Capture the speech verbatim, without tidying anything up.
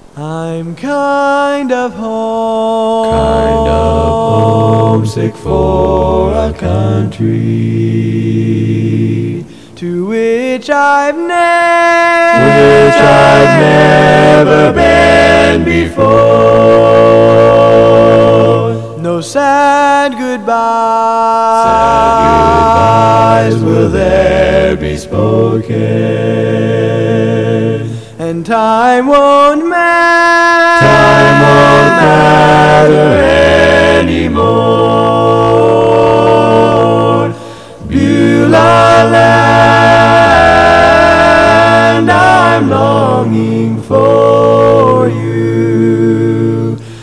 I'm kind of home, kind of homesick for a country to which I've never, which I've never been before. No sad goodbyes, sad goodbyes will there be spoken, and time won't matter, time won't matter anymore.